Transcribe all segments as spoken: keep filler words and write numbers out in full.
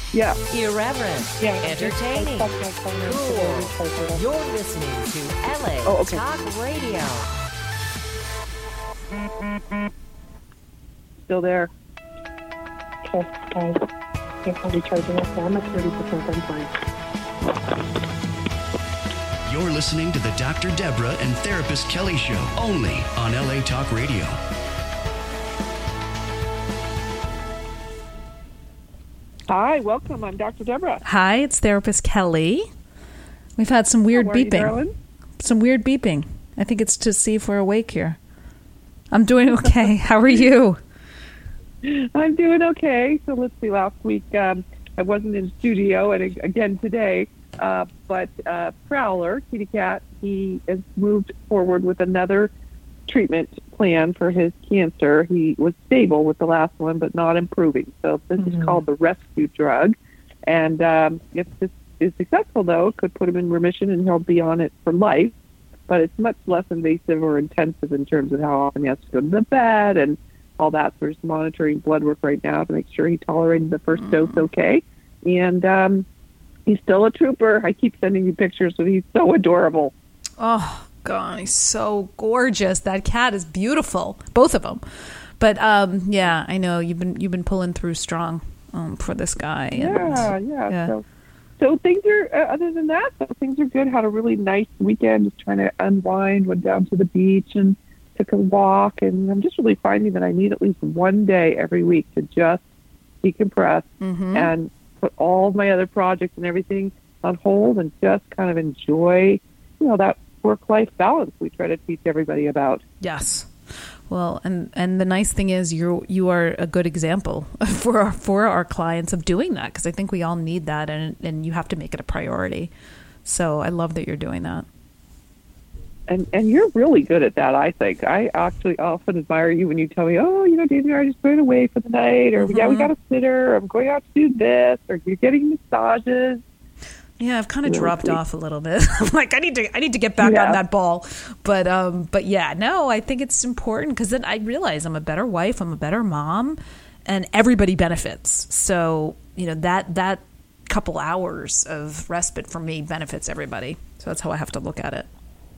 Yeah. Irreverent. Yeah. Entertaining. Cool. You're listening to L A Oh, okay. Talk Radio. Still there. Okay, guys. Here's how we charge it. I'm at thirty percent compliance. You're listening to the Doctor Deborah and Therapist Kelly Show, only on L A Talk Radio. Hi, welcome. I'm Doctor Deborah. Hi, it's Therapist Kelly. We've had some weird How are you, beeping. darling? Some weird beeping. I think it's to see if we're awake here. I'm doing okay. How are you? I'm doing okay. So let's see. Last week um, I wasn't in studio, and ag- again today. Uh, but uh, Prowler, Kitty Cat, he has moved forward with another treatment plan for his cancer. He was stable with the last one, but not improving. So this Mm-hmm. is called the rescue drug. And um, if this is successful, though, it could put him in remission, and he'll be on it for life. But it's much less invasive or intensive in terms of how often he has to go to the bed and all that. So we're just monitoring blood work right now to make sure he tolerated the first dose okay. And um, he's still a trooper. I keep sending you pictures, but he's so adorable. Oh, God, he's so gorgeous. That cat is beautiful. Both of them. But, um, yeah, I know you've been you've been pulling through strong um, for this guy. And, Yeah, yeah. yeah. So, so things are, uh, other than that, so things are good. Had a really nice weekend, just trying to unwind, went down to the beach and took a walk. And I'm just really finding that I need at least one day every week to just decompress Mhm. and put all of my other projects and everything on hold and just kind of enjoy, you know, that work-life balance we try to teach everybody about. Yes. Well, and, and the nice thing is you you are a good example for our, for our clients of doing that, because I think we all need that, and and you have to make it a priority. So I love that you're doing that. And and you're really good at that, I think. I actually often admire you when you tell me, oh, you know, David and I are just going away for the night, or, yeah, we got a sitter, or I'm going out to do this, or you're getting massages. Yeah, I've kind of Really dropped sweet. off a little bit. Like I need to, I need to get back Yeah. on that ball. But, um, but yeah, no, I think it's important because then I realize I'm a better wife, I'm a better mom, and everybody benefits. So you know that that couple hours of respite for me benefits everybody. So that's how I have to look at it.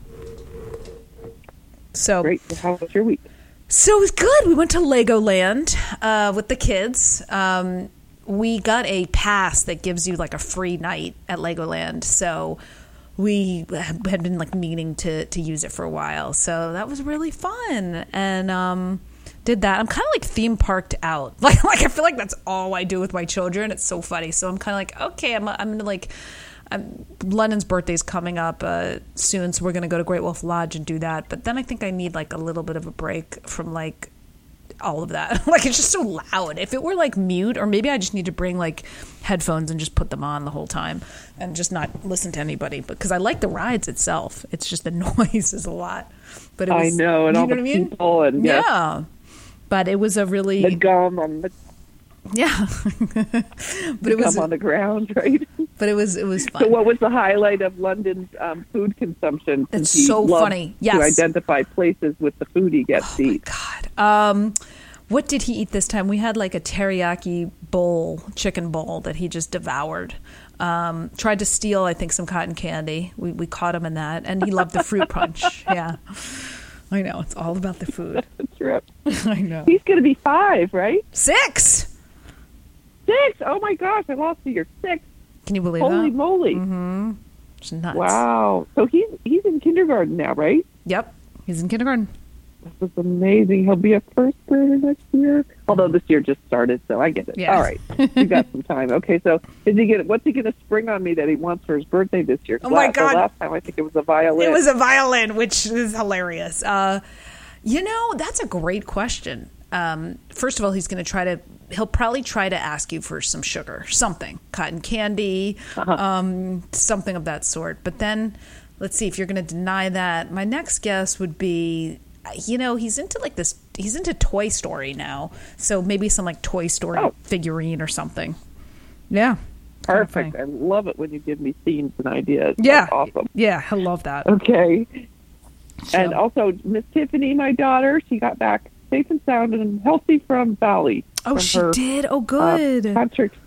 So Great. So how was your week? So it was good. We went to Legoland uh, with the kids. Um, we got a pass that gives you like a free night at Legoland. So we had been like meaning to, to use it for a while. So that was really fun. And um, did that. I'm kind of like theme parked out. Like, like I feel like that's all I do with my children. It's so funny. So I'm kind of like, okay, I'm, I'm going to like... Um, London's birthday's coming up uh, soon, so we're going to go to Great Wolf Lodge and do that. But then I think I need like a little bit of a break from like all of that. Like it's just so loud. If it were like mute, or maybe I just need to bring like headphones and just put them on the whole time and just not listen to anybody. Because I like the rides itself. It's just the noise is a lot. But it was, I know, and you all know the what I mean? people, and yes, Yeah. But it was a really the gum on the, yeah. But the it was gum on the ground, right? but it was it was fun. So what was the highlight of London's um, food consumption? It's Since he so loves funny. Yes. To identify places with the food he gets to eat. God. Um, what did he eat this time? We had like a teriyaki bowl, chicken bowl that he just devoured. Um, tried to steal, I think, some cotton candy. We we caught him in that, and he loved the fruit punch. Yeah, I know. It's all about the food. Trip. I know. He's going to be five, right? Six. Six. Oh my gosh, I lost you. You're six. Can you believe Holy that? moly! Mm-hmm. It's nuts. Wow. So he's he's in kindergarten now, right? Yep. He's in kindergarten. This is amazing. He'll be a first grader next year. Although this year just started, so I get it. Yeah. All right, we got some time. Okay, so is he gonna? What's he gonna spring on me that he wants for his birthday this year? Oh, my last, God. Last time I think it was a violin. It was a violin, which is hilarious. Uh, you know, that's a great question. Um, first of all, he's going to try to, he'll probably try to ask you for some sugar, something, cotton candy, Uh-huh. um, something of that sort. But then, let's see, if you're going to deny that, my next guess would be, you know, he's into like this, he's into Toy Story now. So maybe some like Toy Story Oh. figurine or something. Yeah. Perfect. I love it when you give me themes and ideas. Yeah. That's awesome. Yeah, I love that. Okay. So- And also, Miss Tiffany, my daughter, she got back safe and sound and healthy from Bali. Oh, from she her, did? Oh, uh, good. tantric sex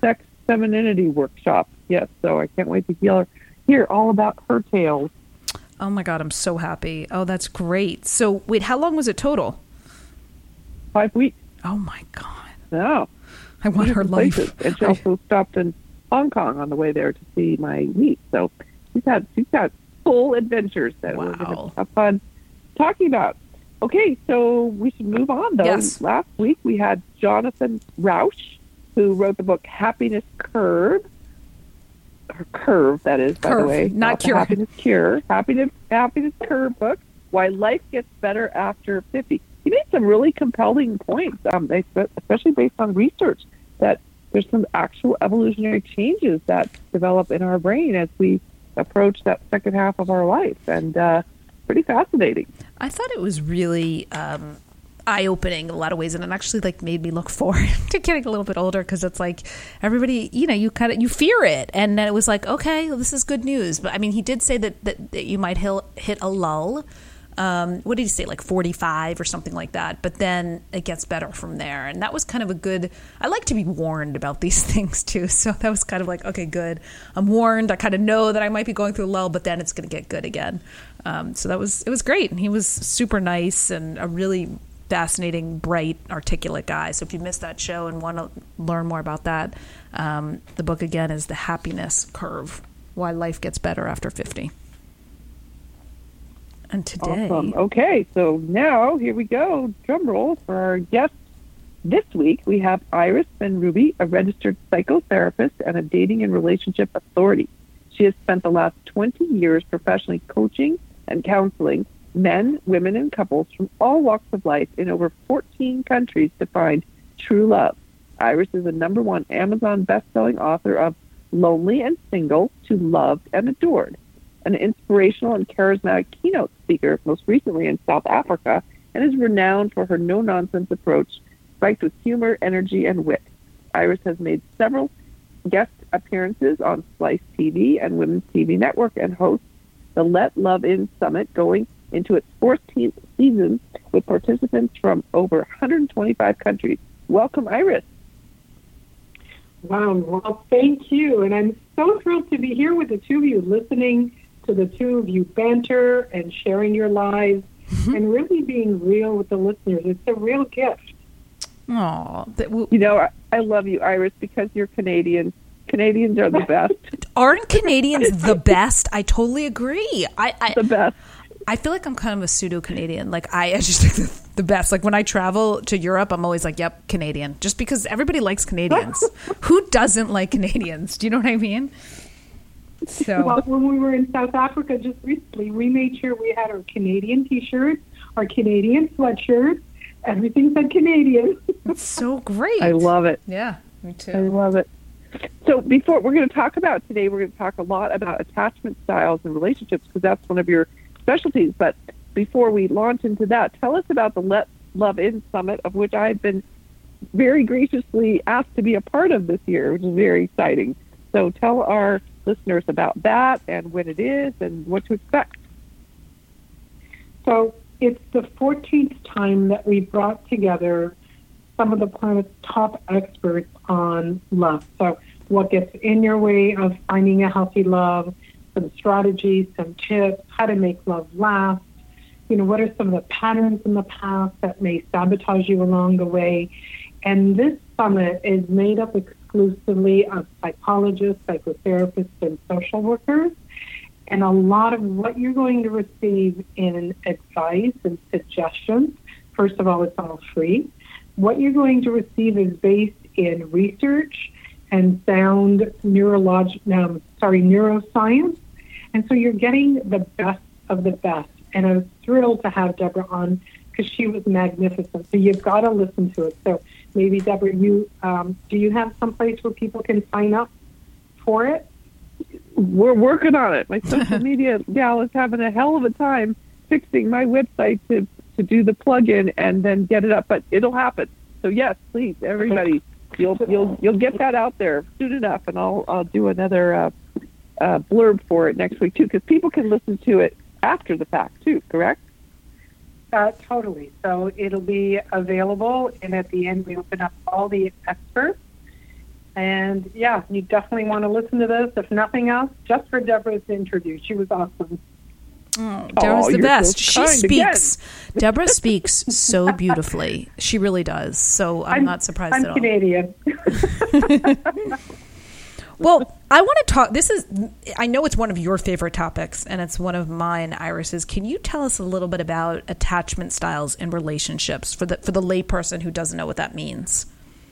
femininity workshop. Yes, so I can't wait to hear hear all about her tales. Oh my God, I'm so happy. Oh, that's great. So wait, how long was it total? Five weeks. Oh my God. No. I want her life. Places. And she also stopped in Hong Kong on the way there to see my niece. So she's had she's got full adventures that Wow. we're going to have fun talking about. Okay, so we should move on, though. Yes. Last week we had Jonathan Rauch, who wrote the book Happiness Curve. Or Curve, that is, by Curve, the way. not the cure. Happiness Cure. Happiness, Happiness Curve book, Why Life Gets Better After fifty. He made some really compelling points, um, they, especially based on research, that there's some actual evolutionary changes that develop in our brain as we approach that second half of our life. And uh, pretty fascinating. I thought it was really um, eye-opening in a lot of ways, and it actually like made me look forward to getting a little bit older, because it's like everybody, you know, you kind of you fear it, and then it was like, okay, well, this is good news. But I mean, he did say that that, that you might hit, hit a lull. Um, what did he say, like forty-five or something like that? But then it gets better from there, and that was kind of a good. I like to be warned about these things too, so that was kind of like, okay, good. I'm warned. I kind of know that I might be going through a lull, but then it's going to get good again. Um, so that was it was great, and he was super nice and a really fascinating, bright, articulate guy. So if you missed that show and want to learn more about that, um, the book again is The Happiness Curve: Why Life Gets Better After fifty. And today, Awesome. Okay, so now here we go. Drum roll for our guest this week. We have Iris Ben-Ruby, a registered psychotherapist and a dating and relationship authority. She has spent the last twenty years professionally coaching and counseling men, women, and couples from all walks of life in over fourteen countries to find true love. Iris is a number one Amazon best-selling author of Lonely and Single to Loved and Adored, an inspirational and charismatic keynote speaker, most recently in South Africa, and is renowned for her no-nonsense approach, spiked with humor, energy, and wit. Iris has made several guest appearances on Slice T V and Women's T V Network and hosts the Let Love In Summit, going into its fourteenth season with participants from over one hundred twenty-five countries. Welcome, Iris. Wow, well, thank you. And I'm so thrilled to be here with the two of you, listening to the two of you banter and sharing your lives mm-hmm. and really being real with the listeners. It's a real gift. Aw, w- you know, I, I love you, Iris, because you're Canadian. Canadians are the best. Aren't Canadians the best? I totally agree. I, I the best. I feel like I'm kind of a pseudo-Canadian. Like, I, I just think the, the best. Like, when I travel to Europe, I'm always like, yep, Canadian. Just because everybody likes Canadians. Who doesn't like Canadians? Do you know what I mean? So, well, when we were in South Africa just recently, we made sure we had our Canadian T-shirts, our Canadian sweatshirts. Everything said Canadian. It's so great. I love it. Yeah, me too. I love it. So before we're going to talk about today, we're going to talk a lot about attachment styles and relationships, because that's one of your specialties. But before we launch into that, tell us about the Let Love In Summit, of which I've been very graciously asked to be a part of this year, which is very exciting. So tell our listeners about that and when it is and what to expect. So it's the fourteenth time that we brought together some of the planet's top experts on love. So what gets in your way of finding a healthy love, some strategies, some tips, how to make love last. You know, what are some of the patterns in the past that may sabotage you along the way? And this summit is made up exclusively of psychologists, psychotherapists, and social workers. And a lot of what you're going to receive in advice and suggestions, first of all, it's all free. What you're going to receive is based in research and sound neurolog- um, sorry, neuroscience. And so you're getting the best of the best. And I was thrilled to have Deborah on, because she was magnificent. So you've got to listen to it. So maybe, Deborah, you um, do you have some place where people can sign up for it? We're working on it. My social media gal is having a hell of a time fixing my website to, to do the plug-in and then get it up, but it'll happen. So yes, please, everybody, you'll you'll you'll get that out there soon enough, and I'll I'll do another uh, uh, blurb for it next week too, because people can listen to it after the fact too. Correct? Uh, totally. So it'll be available, and at the end we open up all the experts And yeah, you definitely want to listen to this. If nothing else, just for Deborah's interview. She was awesome. Oh, Deborah's oh, the best. So she speaks. Deborah speaks so beautifully. She really does. So I'm, I'm not surprised I'm at all. Canadian. Well, I want to talk. This is, I know it's one of your favorite topics, and it's one of mine, Iris's. Can you tell us a little bit about attachment styles in relationships for the for the layperson who doesn't know what that means?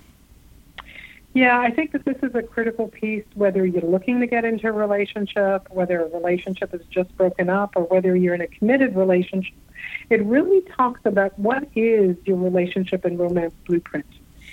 Yeah, I think that this is a critical piece, whether you're looking to get into a relationship, whether a relationship is just broken up, or whether you're in a committed relationship. It really talks about what is your relationship and romance blueprint.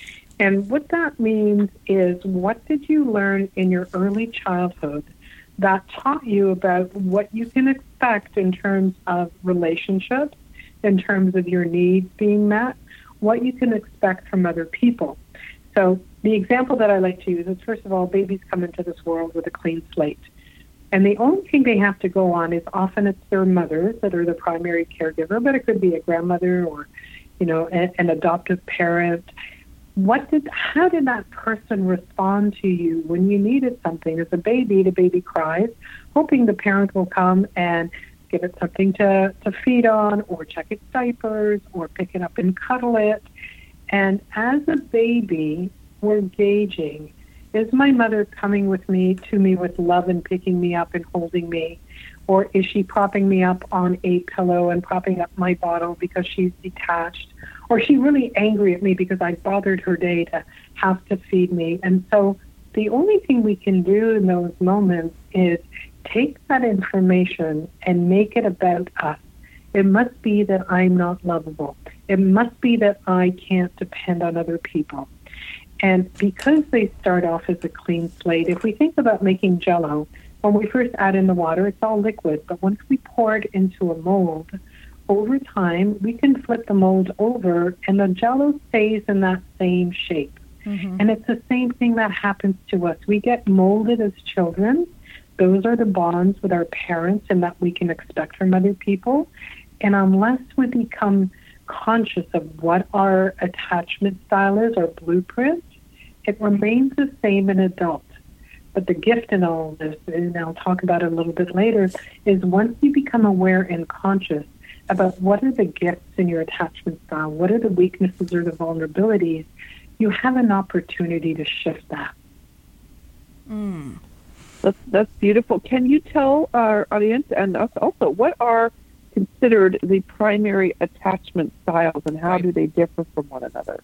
And what that means is, what did you learn in your early childhood that taught you about what you can expect in terms of relationships, in terms of your needs being met, what you can expect from other people. So the example that I like to use is, first of all, babies come into this world with a clean slate. And the only thing they have to go on is often it's their mothers that are the primary caregiver, but it could be a grandmother or, you know, a, an adoptive parent. What did, how did that person respond to you when you needed something? As a baby, the baby cries, hoping the parent will come and give it something to, to feed on, or check its diapers, or pick it up and cuddle it. And as a baby, we're gauging, is my mother coming with me to me with love and picking me up and holding me? Or is she propping me up on a pillow and propping up my bottle because she's detached? Or is she really angry at me because I bothered her day to have to feed me? And so the only thing we can do in those moments is take that information and make it about us. It must be that I'm not lovable. It must be that I can't depend on other people. And because they start off as a clean slate, if we think about making Jell-O, when we first add in the water, it's all liquid. But once we pour it into a mold, over time, we can flip the mold over, and the Jell-O stays in that same shape. Mm-hmm. And it's the same thing that happens to us. We get molded as children. Those are the bonds with our parents and that we can expect from other people. And unless we become conscious of what our attachment style is, our blueprint, it remains the same in adult. But the gift in all of this, and I'll talk about it a little bit later, is once you become aware and conscious about what are the gifts in your attachment style, what are the weaknesses or the vulnerabilities, you have an opportunity to shift that. Mm. That's, that's beautiful. Can you tell our audience and us also, what are considered the primary attachment styles, and how do they differ from one another?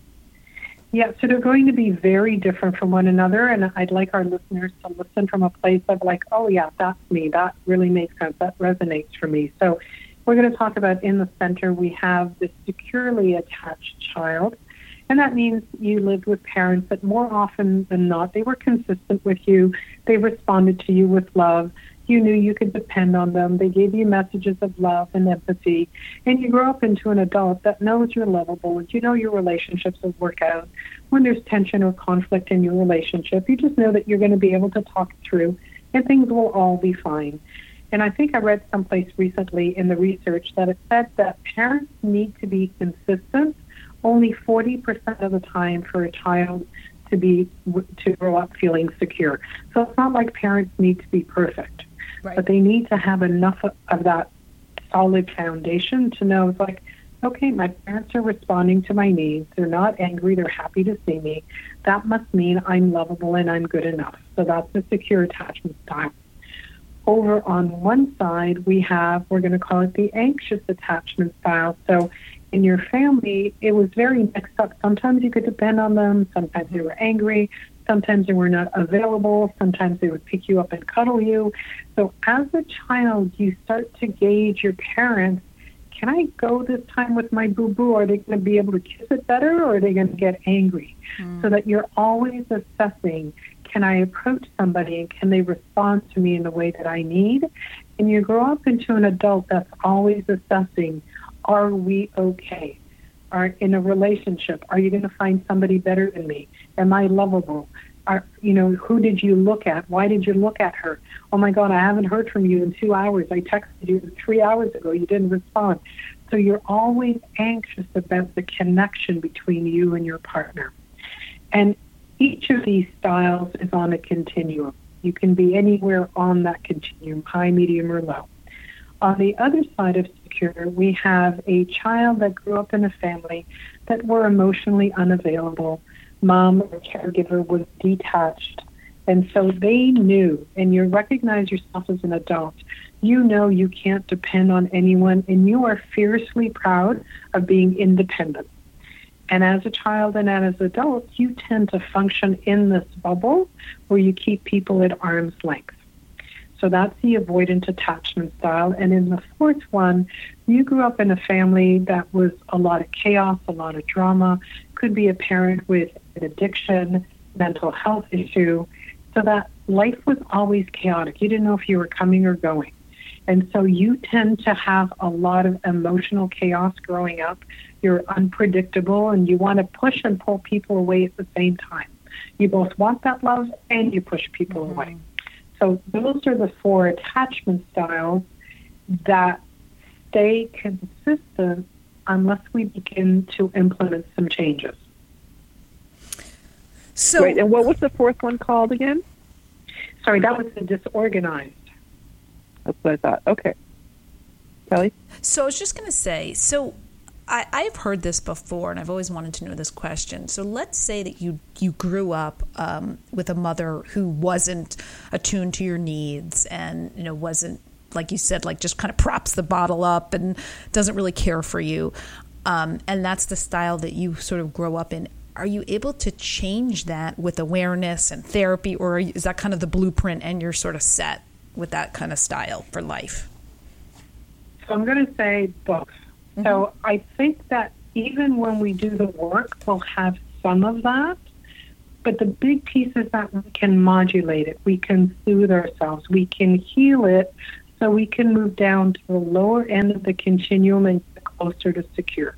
Yeah, so they're going to be very different from one another, and I'd like our listeners to listen from a place of like, oh yeah, that's me. That really makes sense. That resonates for me. So we're going to talk about, in the center, we have this securely attached child, and that means you lived with parents that more often than not, they were consistent with you. They responded to you with love. You knew you could depend on them. They gave you messages of love and empathy. And you grow up into an adult that knows you're lovable. You know your relationships will work out. When there's tension or conflict in your relationship, you just know that you're going to be able to talk it through, and things will all be fine. And I think I read someplace recently in the research that it said that parents need to be consistent only forty percent of the time for a child to be to grow up feeling secure. So it's not like parents need to be perfect. Right. But they need to have enough of, of that solid foundation to know, it's like, okay, my parents are responding to my needs. They're not angry. They're happy to see me. That must mean I'm lovable and I'm good enough. So that's the secure attachment style. Over on one side, we have, we're going to call it the anxious attachment style. So in your family, it was very mixed up. Sometimes you could depend on them. Sometimes they were angry. Sometimes they were not available. Sometimes they would pick you up and cuddle you. So as a child, you start to gauge your parents. Can I go this time with my boo-boo? Are they going to be able to kiss it better, or are they going to get angry? Mm. So that you're always assessing, can I approach somebody and can they respond to me in the way that I need? And you grow up into an adult that's always assessing, are we okay? Are in a relationship, are you going to find somebody better than me? Am I lovable? Are, you know, who did you look at? Why did you look at her? Oh my God, I haven't heard from you in two hours. I texted you three hours ago. You didn't respond. So you're always anxious about the connection between you and your partner. And each of these styles is on a continuum. You can be anywhere on that continuum, high, medium, or low. On the other side of secure, we have a child that grew up in a family that were emotionally unavailable. Mom or caregiver was detached. And so they knew, and you recognize yourself as an adult, you know you can't depend on anyone, and you are fiercely proud of being independent. And as a child and as adults, you tend to function in this bubble where you keep people at arm's length. So that's the avoidant attachment style. And in the fourth one, you grew up in a family that was a lot of chaos, a lot of drama, could be a parent with an addiction, mental health issue, so that life was always chaotic. You didn't know if you were coming or going. And so you tend to have a lot of emotional chaos growing up. You're unpredictable, and you want to push and pull people away at the same time. You both want that love, and you push people mm-hmm. away. So those are the four attachment styles that stay consistent unless we begin to implement some changes. So, right, and what was the fourth one called again? Sorry, that was the disorganized. That's what I thought. Okay. Kelly? So I was just going to say, so I, I've heard this before, and I've always wanted to know this question. So let's say that you, you grew up um, with a mother who wasn't attuned to your needs and, you know, wasn't, like you said, like just kind of props the bottle up and doesn't really care for you. Um, and that's the style that you sort of grow up in. Are you able to change that with awareness and therapy, or is that kind of the blueprint and you're sort of set with that kind of style for life? So I'm going to say both. Mm-hmm. So I think that even when we do the work, we'll have some of that. But the big piece is that we can modulate it. We can soothe ourselves. We can heal it so we can move down to the lower end of the continuum and get closer to secure.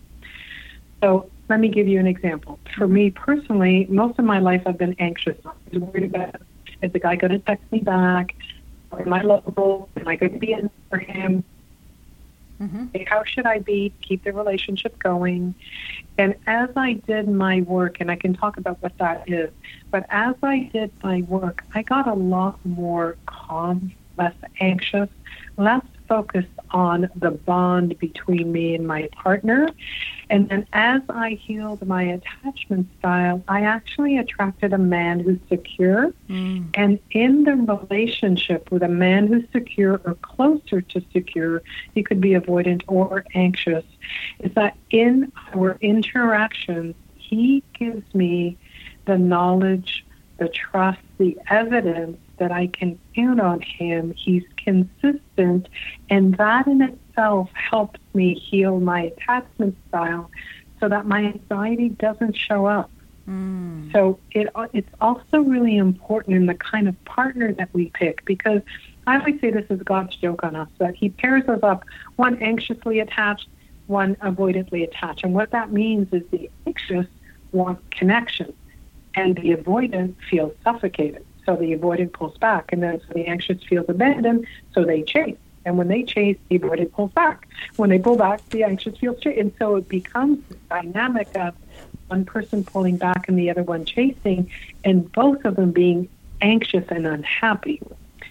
So let me give you an example. For me personally, most of my life I've been anxious. I was worried about, is the guy going to text me back? Or am I lovable? Am I going to be in for him? Mm-hmm. How should I be to keep the relationship going? And as I did my work, and I can talk about what that is, but as I did my work, I got a lot more calm, less anxious, less focused on the bond between me and my partner. And then as I healed my attachment style, I actually attracted a man who's secure. Mm. And in the relationship with a man who's secure or closer to secure, he could be avoidant or anxious, is that in our interactions, he gives me the knowledge, the trust, the evidence that I can count on him. He's consistent, and that in itself helps me heal my attachment style so that my anxiety doesn't show up. Mm. So it it's also really important in the kind of partner that we pick, because I always say this is God's joke on us, that he pairs us up, one anxiously attached, one avoidantly attached. And what that means is the anxious wants connection, and the avoidant feels suffocated. So the avoidant pulls back, and then so the anxious feels abandoned, so they chase. And when they chase, the avoidant pulls back. When they pull back, the anxious feels chased. And so it becomes this dynamic of one person pulling back and the other one chasing, and both of them being anxious and unhappy.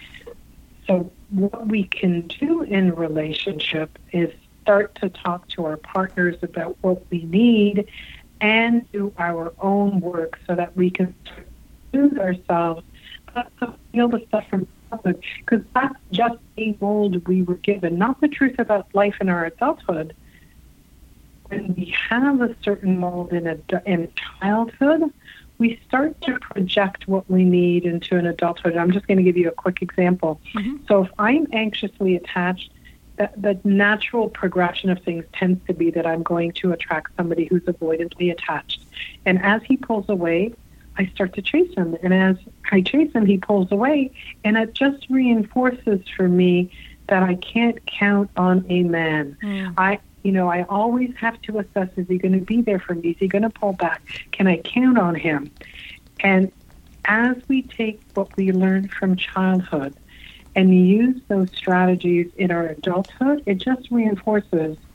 So what we can do in relationship is start to talk to our partners about what we need and do our own work so that we can soothe ourselves, but to feel the stuff from childhood, because that's just a mold we were given, not the truth about life in our adulthood. When we have a certain mold in, a, in childhood, we start to project what we need into an adulthood. I'm just going to give you a quick example. Mm-hmm. So if I'm anxiously attached, the, the natural progression of things tends to be that I'm going to attract somebody who's avoidantly attached. And as he pulls away, I start to chase him. And as I chase him, he pulls away. And it just reinforces for me that I can't count on a man. Mm. I, you know, I always have to assess, is he going to be there for me? Is he going to pull back? Can I count on him? And as we take what we learned from childhood and use those strategies in our adulthood, it just reinforces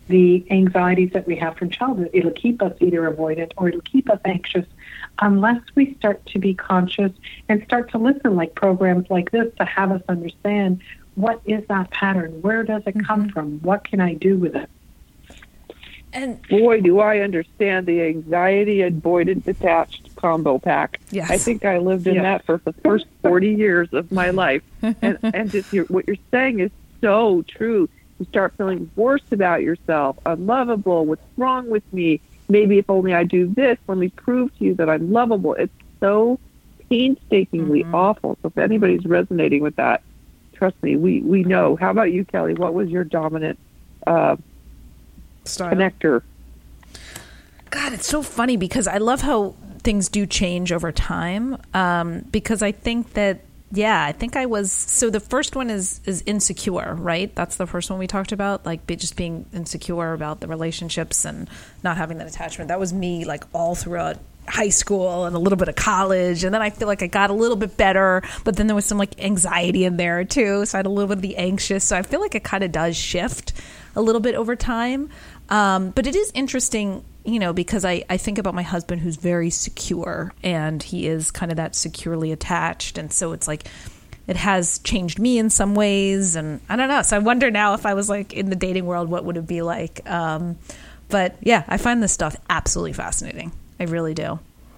the anxieties that we have from childhood. It'll keep us either avoidant or it'll keep us anxious unless we start to be conscious and start to listen, like programs like this, to have us understand what is that pattern? Where does it come mm-hmm. from? What can I do with it? And boy, do I understand the anxiety avoidant detached combo pack. Yes. I think I lived in yes. that for the first forty years of my life. And, and just your, what you're saying is so true. You start feeling worse about yourself, unlovable, what's wrong with me? Maybe if only I do this, let me prove to you that I'm lovable. It's so painstakingly mm-hmm. awful. So if anybody's resonating with that, trust me, we, we know. How about you, Kelly? What was your dominant uh, style connector? God, it's so funny because I love how things do change over time. Um, because I think that, yeah, I think I was, so the first one is, is insecure, right? That's the first one we talked about, like be, just being insecure about the relationships and not having that attachment. That was me like all throughout high school and a little bit of college. And then I feel like I got a little bit better, but then there was some like anxiety in there too. So I had a little bit of the anxious. So I feel like it kind of does shift a little bit over time. Um, but it is interesting, you know, because I, I think about my husband who's very secure and he is kind of that securely attached. And so it's like, it has changed me in some ways. And I don't know. So I wonder now if I was like in the dating world, what would it be like? Um, but yeah, I find this stuff absolutely fascinating. I really do.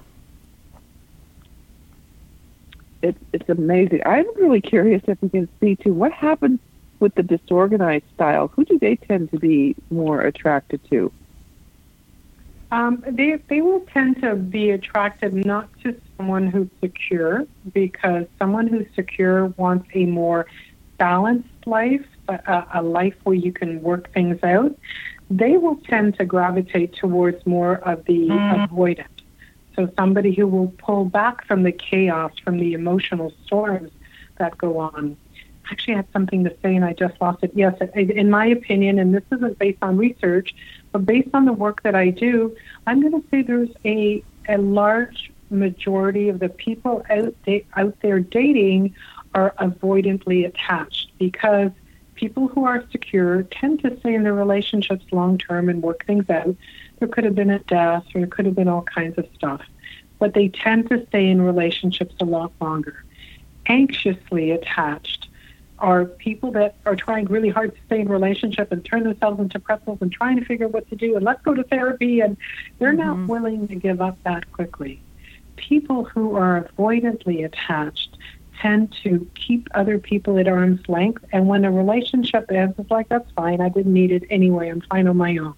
It's, it's amazing. I'm really curious if we can see too, what happens with the disorganized style? Who do they tend to be more attracted to? Um, they they will tend to be attracted not to someone who's secure, because someone who's secure wants a more balanced life, a, a life where you can work things out. They will tend to gravitate towards more of the mm. avoidant. So somebody who will pull back from the chaos, from the emotional storms that go on. Actually, I had something to say and I just lost it. Yes, in my opinion, and this isn't based on research, but based on the work that I do, I'm going to say there's a, a large majority of the people out, da- out there dating are avoidantly attached, because people who are secure tend to stay in their relationships long term and work things out. There could have been a death or there could have been all kinds of stuff, but they tend to stay in relationships a lot longer. Anxiously attached are people that are trying really hard to stay in a relationship and turn themselves into pretzels and trying to figure out what to do and let's go to therapy, and they're mm-hmm. not willing to give up that quickly. People who are avoidantly attached tend to keep other people at arm's length, and when a relationship ends, it's like, that's fine, I didn't need it anyway, I'm fine on my own.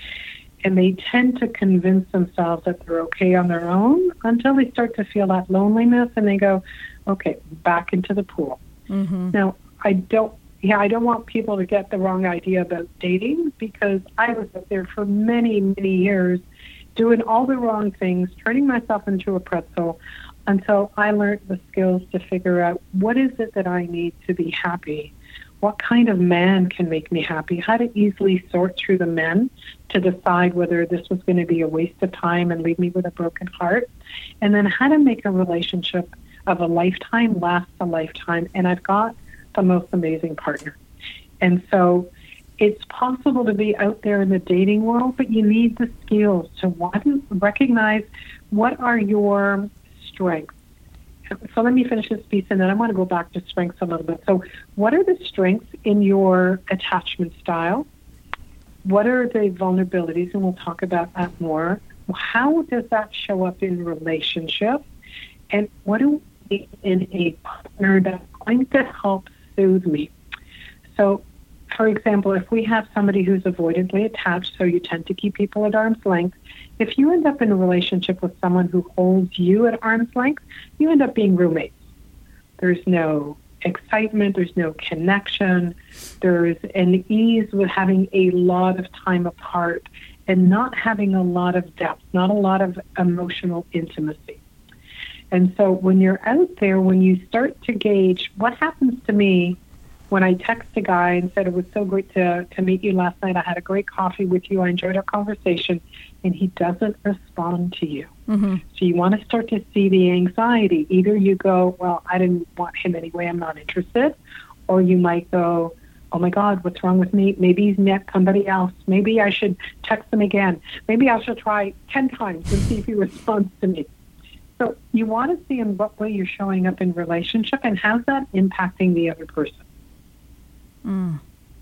And they tend to convince themselves that they're okay on their own until they start to feel that loneliness and they go, okay, back into the pool. Mm-hmm. Now, I don't, yeah, I don't want people to get the wrong idea about dating, because I was out there for many, many years doing all the wrong things, turning myself into a pretzel, until I learned the skills to figure out what is it that I need to be happy. What kind of man can make me happy? How to easily sort through the men to decide whether this was going to be a waste of time and leave me with a broken heart. And then how to make a relationship of a lifetime last a lifetime. And I've got the most amazing partner. And so it's possible to be out there in the dating world, but you need the skills to, one, recognize what are your strengths. So let me finish this piece, and then I want to go back to strengths a little bit. So what are the strengths in your attachment style? What are the vulnerabilities? And we'll talk about that more. How does that show up in relationships? And what do we need in a partner that's going to help soothe me? So, for example, if we have somebody who's avoidantly attached, so you tend to keep people at arm's length, if you end up in a relationship with someone who holds you at arm's length, you end up being roommates. There's no excitement, there's no connection, there's an ease with having a lot of time apart and not having a lot of depth, not a lot of emotional intimacy. And so when you're out there, when you start to gauge, what happens to me when I text a guy and said, it was so great to, to meet you last night, I had a great coffee with you, I enjoyed our conversation, and he doesn't respond to you. Mm-hmm. So you want to start to see the anxiety. Either you go, well, I didn't want him anyway, I'm not interested, or you might go, oh my God, what's wrong with me? Maybe he's met somebody else. Maybe I should text him again. Maybe I should try ten times and see if he responds to me. So you want to see in what way you're showing up in relationship and how's that impacting the other person. Mm.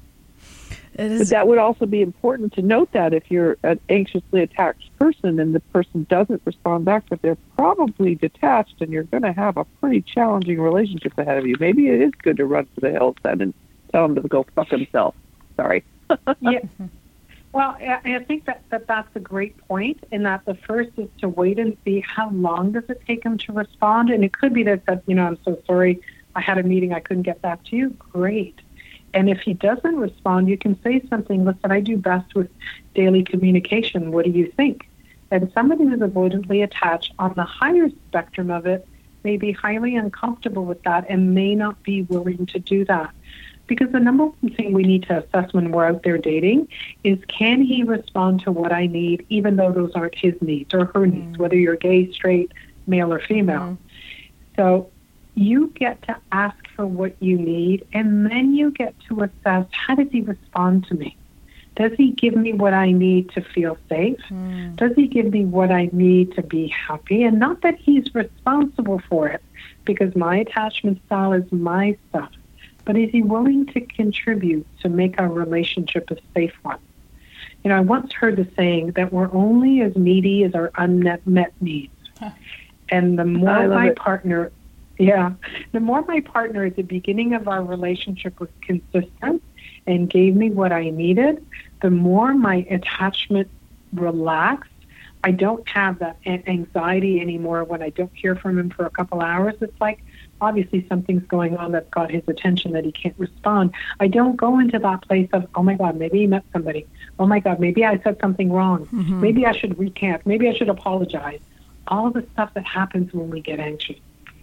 It is. But that would also be important to note that if you're an anxiously attached person and the person doesn't respond back, but they're probably detached and you're going to have a pretty challenging relationship ahead of you. Maybe it is good to run for the hills then and tell him to go fuck himself. Sorry. Yeah. Well, I I think that, that that's a great point, in that the first is to wait and see how long does it take him to respond. And it could be that, that, you know, I'm so sorry, I had a meeting, I couldn't get back to you. Great. And if he doesn't respond, you can say something, listen, I do best with daily communication. What do you think? And somebody who's avoidantly attached on the higher spectrum of it may be highly uncomfortable with that and may not be willing to do that. Because the number one thing we need to assess when we're out there dating is, can he respond to what I need, even though those aren't his needs or her needs, mm-hmm. whether you're gay, straight, male, or female. Mm-hmm. So you get to ask for what you need, and then you get to assess, how does he respond to me? Does he give me what I need to feel safe? Mm. Does he give me what I need to be happy? And not that he's responsible for it, because my attachment style is my stuff. But is he willing to contribute to make our relationship a safe one? You know, I once heard the saying that we're only as needy as our unmet met needs. Huh. And the more my it. partner, yeah, the more my partner at the beginning of our relationship was consistent and gave me what I needed, the more my attachment relaxed. I don't have that anxiety anymore when I don't hear from him for a couple hours. It's like, obviously something's going on that's got his attention that he can't respond. I don't go into that place of, oh my God, maybe he met somebody. Oh my God, maybe I said something wrong. Mm-hmm. Maybe I should recant. Maybe I should apologize. All the stuff that happens when we get anxious.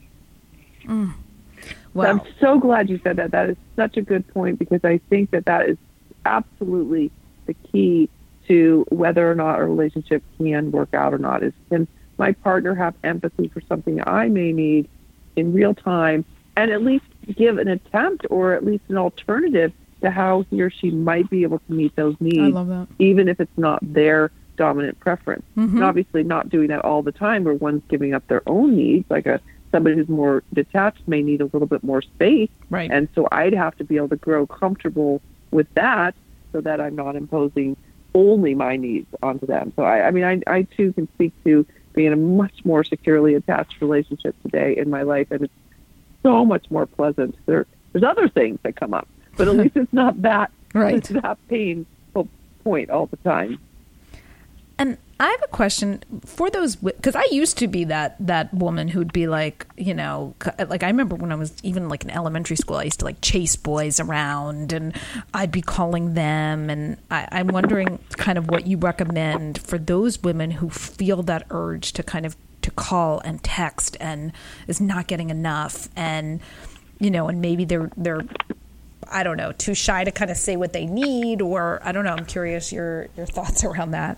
Mm. Well, I'm so glad you said that. That is such a good point, because I think that that is absolutely the key to whether or not a relationship can work out or not. Is, can my partner have empathy for something I may need in real time, and at least give an attempt or at least an alternative to how he or she might be able to meet those needs, I love that. Even if it's not their dominant preference. Mm-hmm. And obviously not doing that all the time, where one's giving up their own needs, like a somebody who's more detached may need a little bit more space. Right. And so I'd have to be able to grow comfortable with that so that I'm not imposing only my needs onto them. So I, I mean, I, I too can speak to being in a much more securely attached relationship today in my life, and it's so much more pleasant. There, there's other things that come up, but at least it's not that, right. it's that painful point all the time. And I have a question for those, because I used to be that that woman who'd be like, you know, like I remember when I was even like in elementary school, I used to like chase boys around and I'd be calling them. And I, I'm wondering kind of what you recommend for those women who feel that urge to kind of to call and text and is not getting enough. And, you know, and maybe they're they're I don't know, too shy to kind of say what they need, or I don't know. I'm curious your your thoughts around that.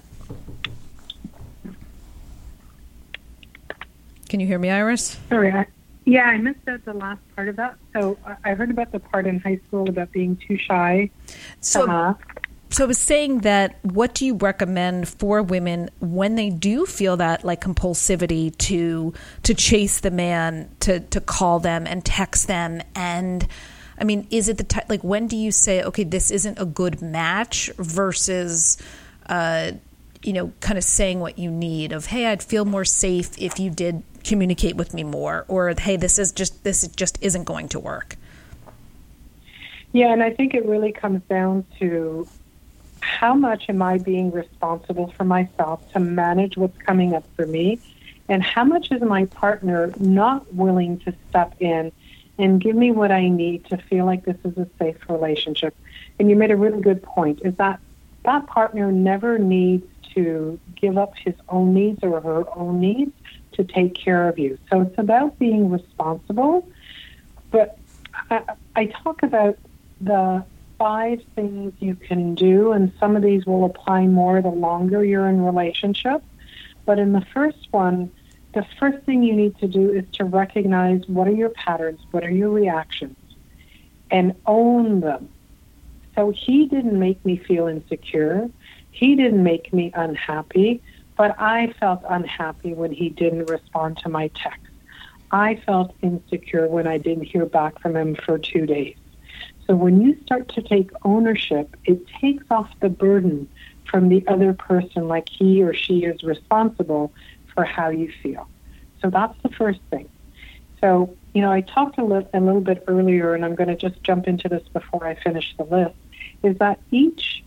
Can you hear me, Iris? Sorry. I, yeah, I missed out the last part of that. So I heard about the part in high school about being too shy. So, uh-huh. so I was saying that, what do you recommend for women when they do feel that like compulsivity to to chase the man, to to call them and text them? And I mean, is it the type, like, when do you say, okay, this isn't a good match, versus uh, you know, kind of saying what you need of, hey, I'd feel more safe if you did communicate with me more, or hey, this is just this just isn't going to work? Yeah, and I think it really comes down to, how much am I being responsible for myself to manage what's coming up for me, and how much is my partner not willing to step in and give me what I need to feel like this is a safe relationship. And you made a really good point, is that that partner never needs to give up his own needs or her own needs to take care of you. So it's about being responsible. But I, I talk about the five things you can do, and some of these will apply more the longer you're in relationship. But in the first one, the first thing you need to do is to recognize, what are your patterns, what are your reactions, and own them. So he didn't make me feel insecure. He didn't make me unhappy, but I felt unhappy when he didn't respond to my text. I felt insecure when I didn't hear back from him for two days. So when you start to take ownership, it takes off the burden from the other person, like he or she is responsible for how you feel. So that's the first thing. So, you know, I talked a, li- a little bit earlier, and I'm going to just jump into this before I finish the list, is that each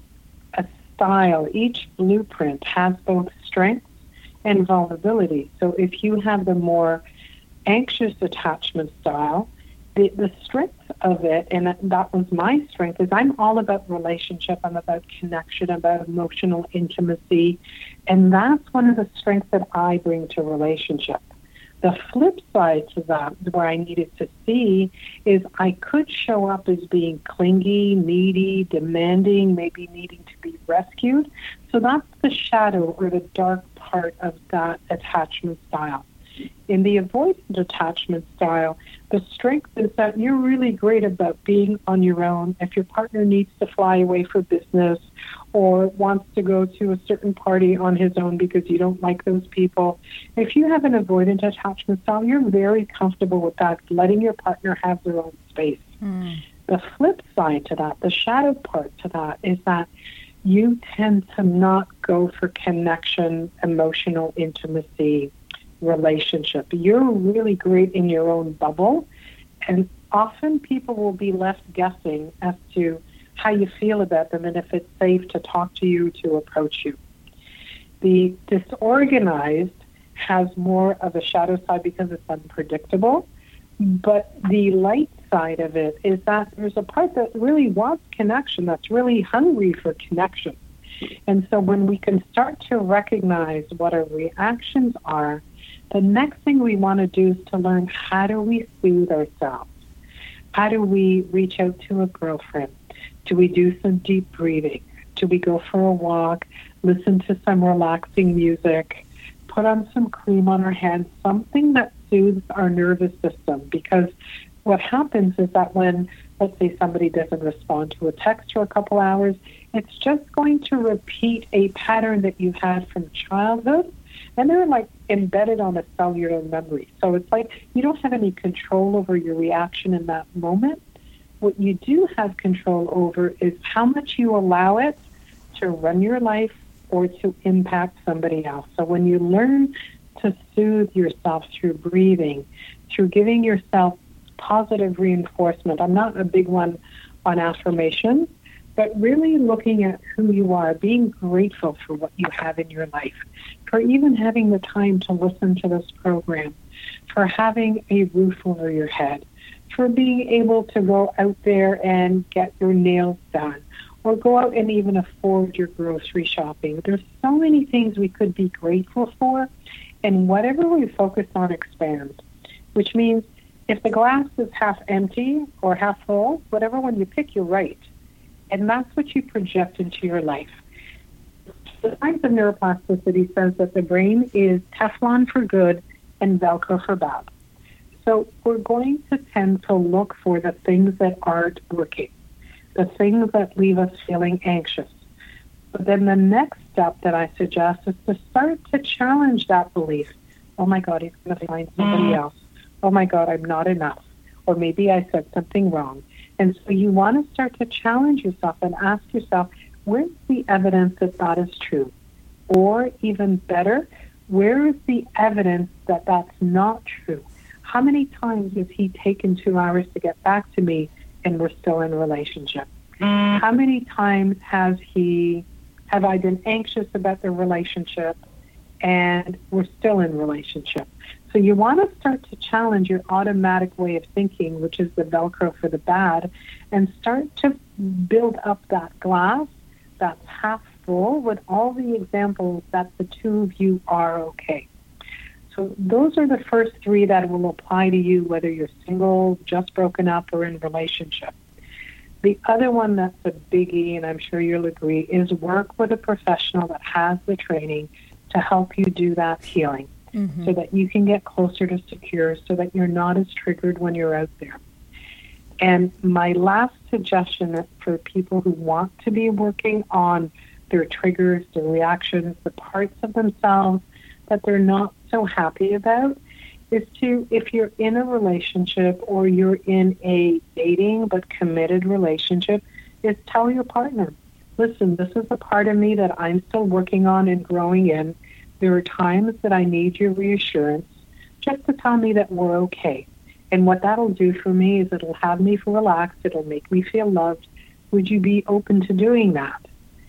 a style, each blueprint has both strengths and vulnerability. So if you have the more anxious attachment style, the, the strength of it, and that, that was my strength, is I'm all about relationship. I'm about connection, about emotional intimacy. And that's one of the strengths that I bring to relationship. The flip side to that, where I needed to see, is I could show up as being clingy, needy, demanding, maybe needing to be rescued. So that's the shadow or the dark part of that attachment style. In the avoidant attachment style, the strength is that you're really great about being on your own. If your partner needs to fly away for business or wants to go to a certain party on his own because you don't like those people, if you have an avoidant attachment style, you're very comfortable with that, letting your partner have their own space. Mm. The flip side to that, the shadow part to that, is that you tend to not go for connection, emotional intimacy, relationship. You're really great in your own bubble, and often people will be left guessing as to how you feel about them and if it's safe to talk to you, to approach you. The disorganized has more of a shadow side because it's unpredictable, but the light side of it is that there's a part that really wants connection, that's really hungry for connection. And so when we can start to recognize what our reactions are, the next thing we want to do is to learn, how do we soothe ourselves? How do we reach out to a girlfriend? Do we do some deep breathing? Do we go for a walk, listen to some relaxing music, put on some cream on our hands, something that soothes our nervous system? Because what happens is that when, let's say, somebody doesn't respond to a text for a couple hours, it's just going to repeat a pattern that you've had from childhood, and they're like embedded on a cellular memory. So it's like you don't have any control over your reaction in that moment. What you do have control over is how much you allow it to run your life or to impact somebody else. So when you learn to soothe yourself through breathing, through giving yourself positive reinforcement, I'm not a big one on affirmations, but really looking at who you are, being grateful for what you have in your life, for even having the time to listen to this program, for having a roof over your head, for being able to go out there and get your nails done, or go out and even afford your grocery shopping. There's so many things we could be grateful for, and whatever we focus on expands, which means if the glass is half empty or half full, whatever one you pick, you're right. And that's what you project into your life. The science of neuroplasticity says that the brain is Teflon for good and Velcro for bad. So we're going to tend to look for the things that aren't working, the things that leave us feeling anxious. But then the next step that I suggest is to start to challenge that belief. Oh my God, he's going to find somebody else. Oh my God, I'm not enough. Or maybe I said something wrong. And so you want to start to challenge yourself and ask yourself, where's the evidence that that is true? Or even better, where is the evidence that that's not true? How many times has he taken two hours to get back to me and we're still in a relationship? How many times has he, have I been anxious about the relationship and we're still in a relationship? So you want to start to challenge your automatic way of thinking, which is the Velcro for the bad, and start to build up that glass that's half full with all the examples that the two of you are okay. So those are the first three that will apply to you, whether you're single, just broken up, or in a relationship. The other one that's a biggie, and I'm sure you'll agree, is work with a professional that has the training to help you do that healing. Mm-hmm. So that you can get closer to secure, so that you're not as triggered when you're out there. And my last suggestion is for people who want to be working on their triggers, their reactions, the parts of themselves that they're not so happy about, is to, if you're in a relationship or you're in a dating but committed relationship, is tell your partner, listen, this is a part of me that I'm still working on and growing in. There are times that I need your reassurance just to tell me that we're okay. And what that'll do for me is it'll have me feel relaxed. It'll make me feel loved. Would you be open to doing that?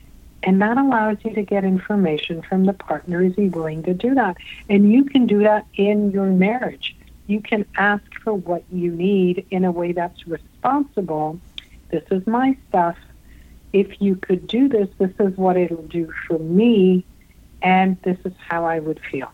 And that allows you to get information from the partner. Is he willing to do that? And you can do that in your marriage. You can ask for what you need in a way that's responsible. This is my stuff. If you could do this, this is what it'll do for me, and this is how I would feel.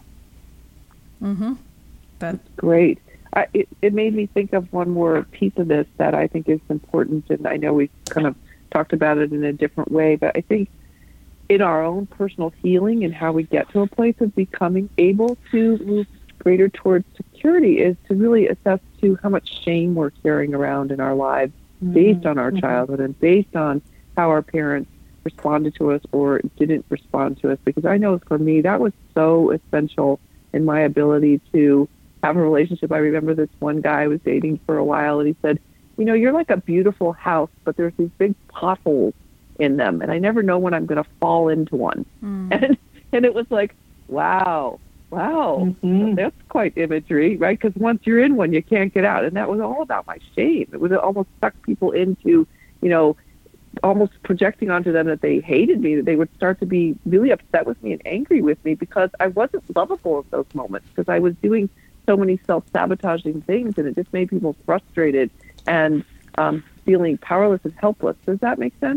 Mm-hmm. That's great. I, it, it made me think of one more piece of this that I think is important, and I know we've kind of talked about it in a different way, but I think in our own personal healing and how we get to a place of becoming able to move greater towards security is to really assess to how much shame we're carrying around in our lives mm-hmm. based on our mm-hmm. childhood and based on how our parents responded to us or didn't respond to us. Because I know for me, that was so essential in my ability to have a relationship. I remember this one guy I was dating for a while, and he said, you know, you're like a beautiful house, but there's these big potholes in them, and I never know when I'm going to fall into one. Mm. And and it was like, wow, wow, mm-hmm. that's quite imagery, right? Because once you're in one, you can't get out. And that was all about my shame. It would almost suck people into, you know, almost projecting onto them that they hated me, that they would start to be really upset with me and angry with me because I wasn't lovable at those moments, because I was doing so many self-sabotaging things, and it just made people frustrated and um, feeling powerless and helpless. Does that make sense?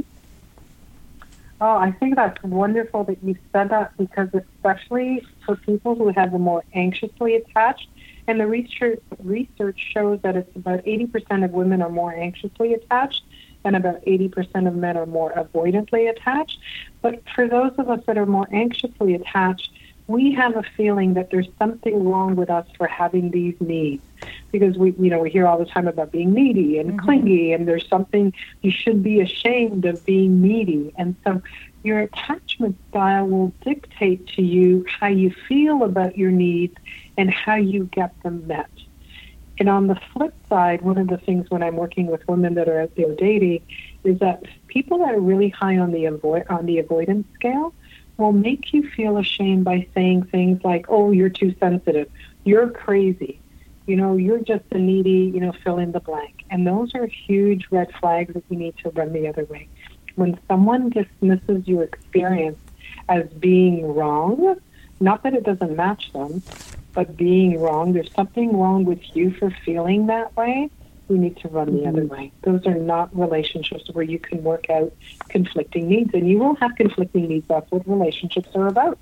Oh, I think that's wonderful that you said that, because especially for people who have a more anxiously attached, and the research research shows that it's about eighty percent of women are more anxiously attached and about eighty percent of men are more avoidantly attached. But for those of us that are more anxiously attached, we have a feeling that there's something wrong with us for having these needs, because we, you know, we hear all the time about being needy and mm-hmm. clingy, and there's something you should be ashamed of being needy. And so your attachment style will dictate to you how you feel about your needs and how you get them met. And on the flip side, one of the things when I'm working with women that are out there dating is that people that are really high on the avoid on the avoidance scale will make you feel ashamed by saying things like, oh, you're too sensitive, you're crazy, you know, you're just a needy, you know, fill in the blank. And those are huge red flags that you need to run the other way. When someone dismisses your experience as being wrong, not that it doesn't match them, but being wrong, there's something wrong with you for feeling that way, we need to run the mm-hmm. other way. Those are not relationships where you can work out conflicting needs, and you will have conflicting needs. That's what relationships are about.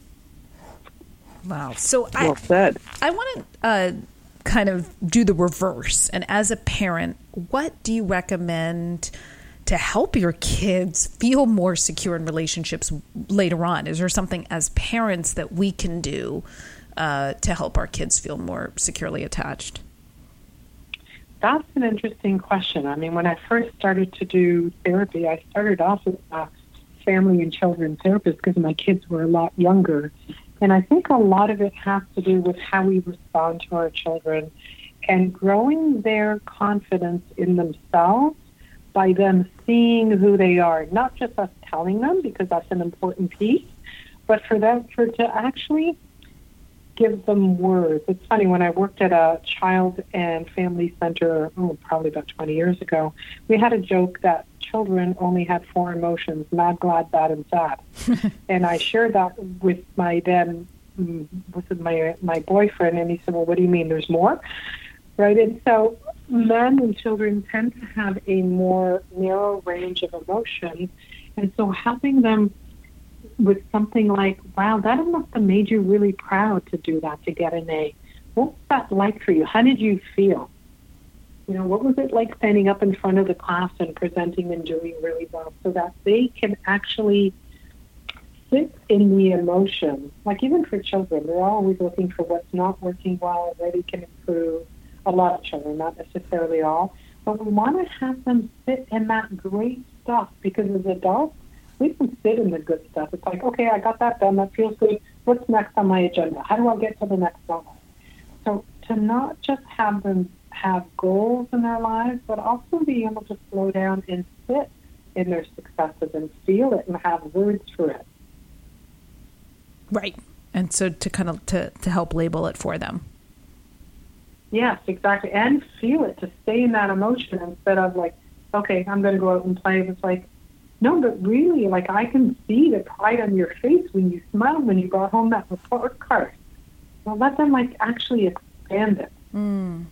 Wow. So well I, said. I want to uh, kind of do the reverse. And as a parent, what do you recommend to help your kids feel more secure in relationships later on? Is there something as parents that we can do uh, to help our kids feel more securely attached? That's an interesting question. I mean, when I first started to do therapy, I started off as a family and children therapist because my kids were a lot younger. And I think a lot of it has to do with how we respond to our children and growing their confidence in themselves by them seeing who they are, not just us telling them, because that's an important piece, but for them for to actually give them words. It's funny, when I worked at a child and family center, oh, probably about twenty years ago, we had a joke that children only had four emotions, mad, glad, bad, and sad. And I shared that with my then, with my, my boyfriend, and he said, well, what do you mean, there's more? Right? And so men and children tend to have a more narrow range of emotion. And so helping them with something like, wow, that must have made you really proud to do that, to get an A. What's that like for you? How did you feel? You know, what was it like standing up in front of the class and presenting and doing really well, so that they can actually sit in the emotion? Like even for children, they're always looking for what's not working well, where they can improve. A lot of children, not necessarily all. But we want to have them sit in that great stuff, because as adults, we can sit in the good stuff. It's like, okay, I got that done. That feels good. What's next on my agenda? How do I get to the next level? So to not just have them have goals in their lives, but also be able to slow down and sit in their successes and feel it and have words for it. Right. And so to kind of to, to help label it for them. Yes, exactly. And feel it, to stay in that emotion instead of like, okay, I'm going to go out and play. It's like, no, but really, like, I can see the pride on your face when you smiled when you brought home that report card. Well, let them, like, actually expand it. Mm.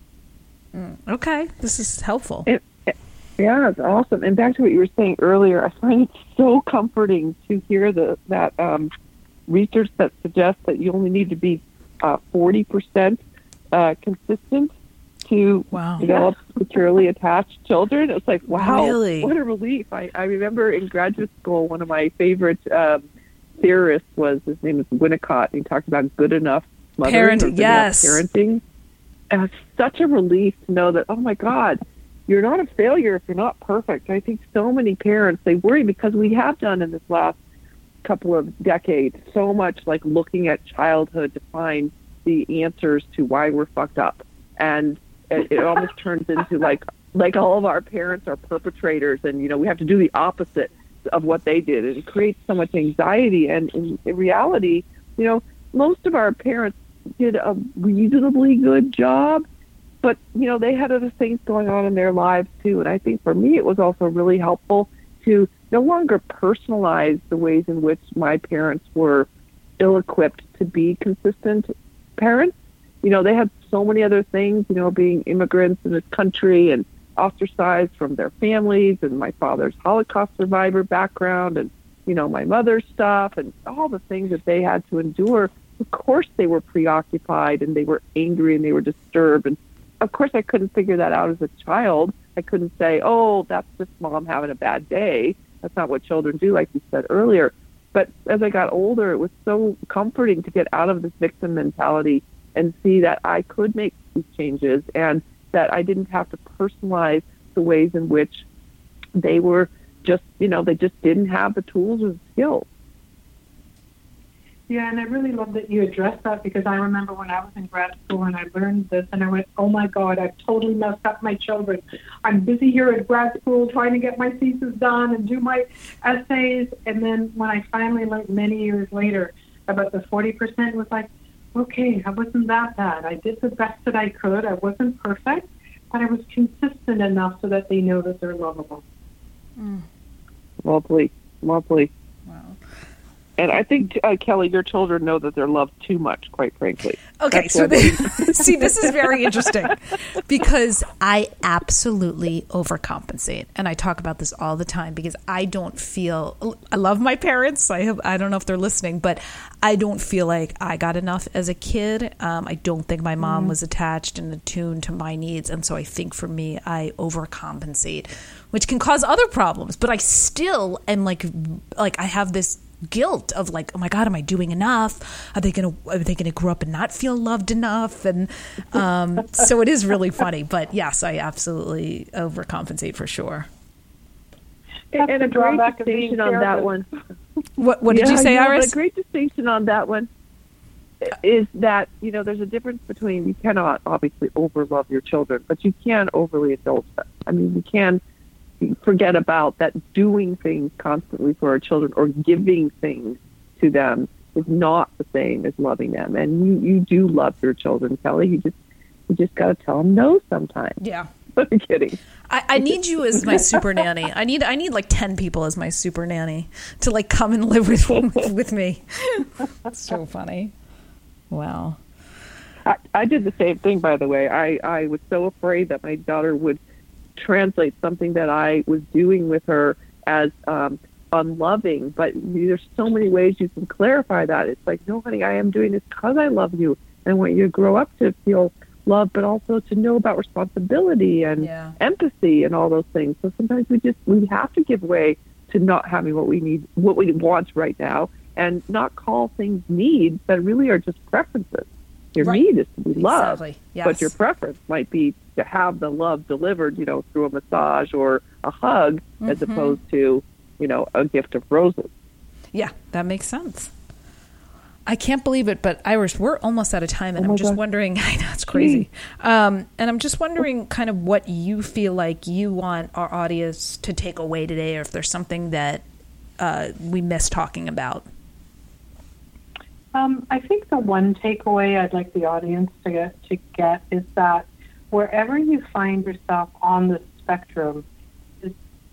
Mm. Okay. This is helpful. It, it, yeah, it's awesome. And back to what you were saying earlier, I find it so comforting to hear the, that um, research that suggests that you only need to be uh, forty percent uh, consistent to wow. develop securely attached children. It's like, wow, really? What a relief. I, I remember in graduate school, one of my favorite um, theorists was, his name is Winnicott, and he talked about good enough mothering, Parent, or good yes. enough parenting. And it's such a relief to know that, oh my God, you're not a failure if you're not perfect. I think so many parents, they worry because we have done in this last couple of decades so much like looking at childhood to find the answers to why we're fucked up. And it, it almost turns into like like all of our parents are perpetrators, and you know we have to do the opposite of what they did, and it creates so much anxiety. And in, in reality, you know, most of our parents did a reasonably good job, but you know they had other things going on in their lives too. And I think for me, it was also really helpful to no longer personalize the ways in which my parents were ill-equipped to be consistent parents. You know, they had so many other things, you know, being immigrants in this country and ostracized from their families, and my father's Holocaust survivor background, and, you know, my mother's stuff, and all the things that they had to endure. Of course they were preoccupied, and they were angry, and they were disturbed. And of course I couldn't figure that out as a child. I couldn't say, oh, that's just mom having a bad day. That's not what children do, like you said earlier. But as I got older, it was so comforting to get out of this victim mentality and see that I could make these changes, and that I didn't have to personalize the ways in which they were just, you know, they just didn't have the tools or the skills. Yeah, and I really love that you addressed that, because I remember when I was in grad school and I learned this, and I went, oh my God, I've totally messed up my children. I'm busy here at grad school trying to get my thesis done and do my essays. And then when I finally learned many years later about the forty percent, it was like, okay, I wasn't that bad. I did the best that I could. I wasn't perfect, but I was consistent enough so that they know that they're lovable. Mm. Lovely, lovely. Wow. And I think, uh, Kelly, your children know that they're loved too much, quite frankly. Okay, That's so they, see, this is very interesting, because I absolutely overcompensate, and I talk about this all the time, because I don't feel, I love my parents. I have, I don't know if they're listening, but I don't feel like I got enough as a kid. Um, I don't think my mom was attached and attuned to my needs, and so I think for me, I overcompensate, which can cause other problems. But I still am like, like I have this guilt of like, oh my God, am I doing enough? Are they gonna are they gonna grow up and not feel loved enough? And um, so it is really funny. But yes, I absolutely overcompensate for sure. and, and a great distinction on that one. What what did yeah, you say, yeah, Iris? A great distinction on that one is that, you know, there's a difference between, you cannot obviously overlove your children, but you can overly indulge them. I mean, you can forget about that doing things constantly for our children or giving things to them is not the same as loving them. And you, you do love your children, Kelly. You just you just got to tell them no sometimes. Yeah. I'm kidding. I, I need you as my super nanny. I need I need like ten people as my super nanny to like come and live with with, with me. That's so funny. Wow. I, I did the same thing, by the way. I, I was so afraid that my daughter would translate something that I was doing with her as um, unloving, but there's so many ways you can clarify that. It's like, no, honey, I am doing this because I love you, and I want you to grow up to feel love, but also to know about responsibility and yeah. empathy and all those things. So sometimes we just we have to give way to not having what we need, what we want right now, and not call things needs that really are just preferences. Your Right. need is to be loved, Exactly. Yes. but your preference might be to have the love delivered, you know, through a massage or a hug, as Mm-hmm. opposed to, you know, a gift of roses. Yeah, that makes sense. I can't believe it, but Iris, we're almost out of time, and Oh I'm my just God. wondering. I know it's crazy, um, and I'm just wondering, kind of, what you feel like you want our audience to take away today, or if there's something that uh, we missed talking about. Um, I think the one takeaway I'd like the audience to get, to get is that wherever you find yourself on the spectrum, it's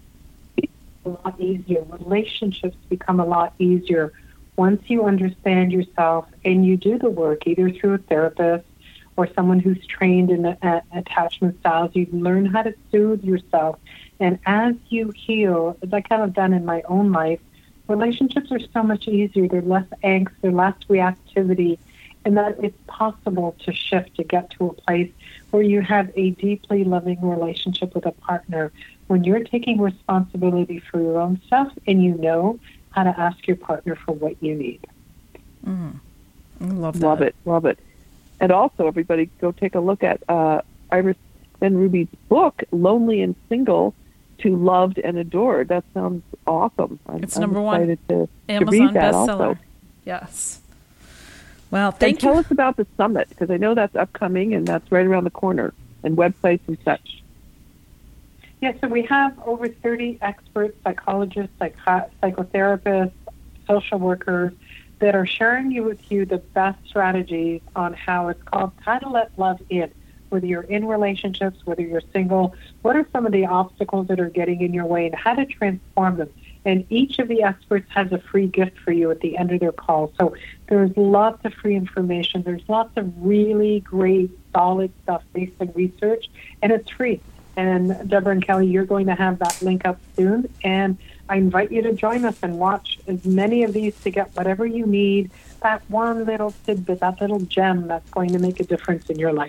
a lot easier. Relationships become a lot easier once you understand yourself and you do the work, either through a therapist or someone who's trained in uh, attachment styles. You learn how to soothe yourself. And as you heal, as I kind of done in my own life, relationships are so much easier. They're less angst, they're less reactivity, and that it's possible to shift to get to a place where you have a deeply loving relationship with a partner when you're taking responsibility for your own stuff and you know how to ask your partner for what you need. Mm. I love that. Love it, love it. And also, everybody, go take a look at uh, Iris Ben-Ruby's book, Lonely and Single, to Loved and Adored. That sounds awesome. I'm, It's I'm number one excited to, Amazon to read that bestseller. also. Yes. Well, And thank tell you. us about the summit, because I know that's upcoming and that's right around the corner, and websites and such. Yeah, so we have over thirty experts, psychologists, psych- psychotherapists, social workers that are sharing you with you the best strategies on how it's called how to let love in. Whether you're in relationships, whether you're single, what are some of the obstacles that are getting in your way and how to transform them. And each of the experts has a free gift for you at the end of their call. So there's lots of free information. There's lots of really great, solid stuff based on research, and it's free. And Deborah and Kelly, you're going to have that link up soon. And I invite you to join us and watch as many of these to get whatever you need, that one little tidbit, that little gem that's going to make a difference in your life.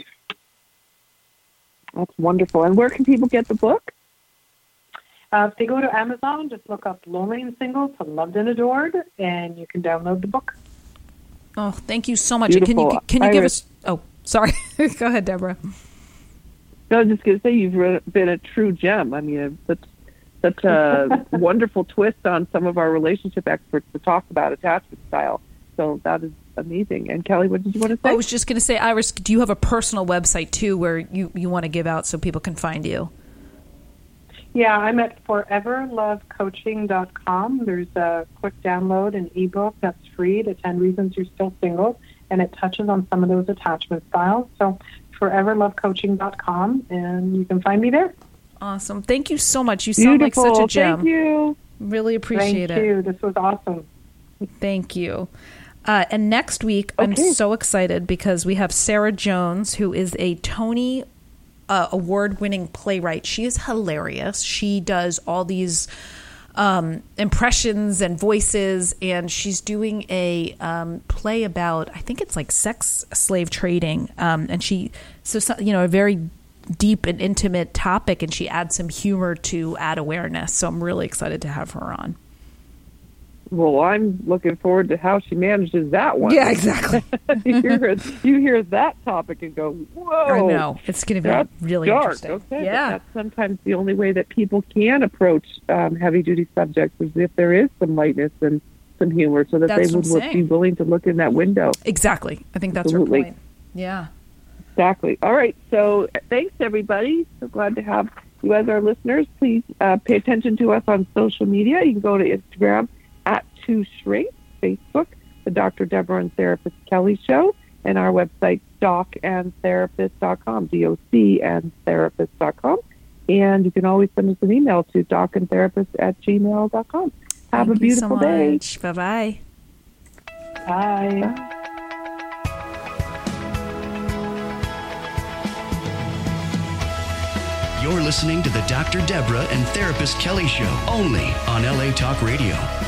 That's wonderful. And where can people get the book? Uh, if they go to Amazon, just look up Lonely and Single to Loved and Adored, and you can download the book. Oh, thank you so much. And Can you Beautiful. can you give Iris. us? Oh, sorry. Go ahead, Deborah. No, I was just going to say you've re- been a true gem. I mean, it's such a wonderful twist on some of our relationship experts to talk about attachment style. So that is amazing. And Kelly, what did you want to say? I was just going to say, Iris, do you have a personal website too where you, you want to give out so people can find you? Yeah, I'm at forever love coaching dot com. There's a quick download, an ebook that's free, The ten Reasons You're Still Single, and it touches on some of those attachment styles. So forever love coaching dot com, and you can find me there. Awesome. Thank you so much. You sound Beautiful. like such a gem. Thank you. Really appreciate Thank it. you. This was awesome. Thank you. Uh, and next week, I'm Okay. so excited because we have Sarah Jones, who is a Tony uh, award-winning playwright. She is hilarious. She does all these um, impressions and voices, and she's doing a um, play about, I think it's like sex slave trading. Um, and she, so, so you know, a very deep and intimate topic, and she adds some humor to add awareness. So I'm really excited to have her on. Well, I'm looking forward to how she manages that one. Yeah, exactly. you, hear, you hear that topic and go, whoa. I know. It's going to be That's really dark. interesting. Okay, yeah. but that's sometimes the only way that people can approach um, heavy-duty subjects is if there is some lightness and some humor, so that That's they what would I'm be saying. willing to look in that window. Exactly. I think that's Absolutely. her point. Yeah. Exactly. All right. So thanks, everybody. So glad to have you as our listeners. Please uh, pay attention to us on social media. You can go to Instagram at Two Shrink, Facebook, the Doctor Deborah and Therapist Kelly Show, and our website, doc and therapist dot com, D O C and therapist dot com. And you can always send us an email to docandtherapist at gmail dot com. Have Thank a beautiful you so day. much. Bye-bye. Bye. You're listening to the Doctor Deborah and Therapist Kelly Show, only on L A Talk Radio.